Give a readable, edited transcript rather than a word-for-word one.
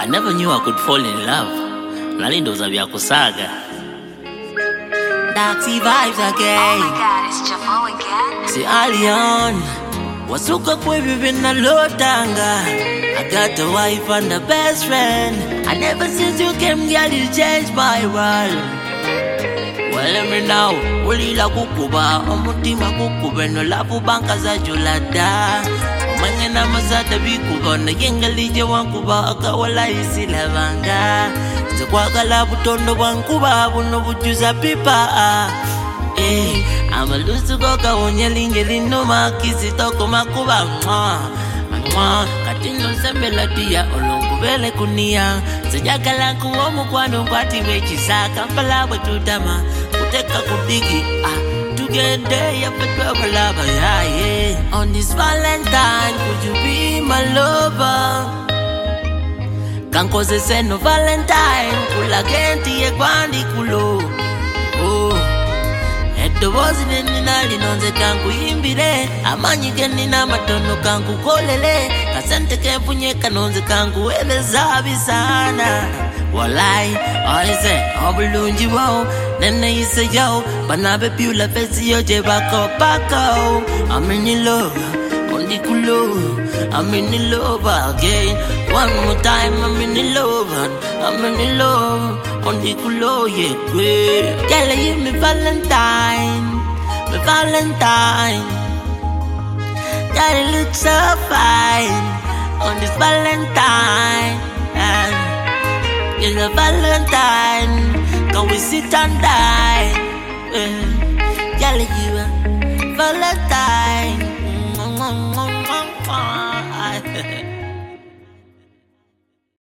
I never knew I could fall in love. Nalindoza vya kusaga. Daxi vibes again. Oh my god, it's Javo again. See early on, wasuka kwebi vina lotanga. I got a wife and a best friend. And ever since you came, girl, you changed my world. Well, let me know, ulila kukuba, omutima kukube no lafu banka za julada. Mangena mazada bikuba, na yengalije wankuba, akawala isi lavanga. Zekwagala butondo wankuba, buno bujuza pipa. Amalusu koka onyelinge linoma, kisi toko makuba, Katino sembela dia, olongubele kunia. Sejagala kuomu kwano kwati wechisa, kampala wetutama. Uteka kudigi, together ya petwa balaba, yeah. On this Valentine, could you be my lover? Kanko se seno Valentine, kula genti ye kwandi kulo. Edo bozi nina linonze kanku imbire. Amanyi genina matono kanku kolele. Kasente kefunye kanonze kanku elezabi sana. Walai, alise, obulunji wow. Nene yise yo, banabe piula fesi yo je bako. I'm in love, on the kulo. I'm in love again. One more time, I'm in love. I'm in love, on the kulo, yeah, great. Girl, you me Valentine, me Valentine. Girl, you look so fine on this Valentine. You're a Valentine, can we sit and die? Girl, you a Valentine.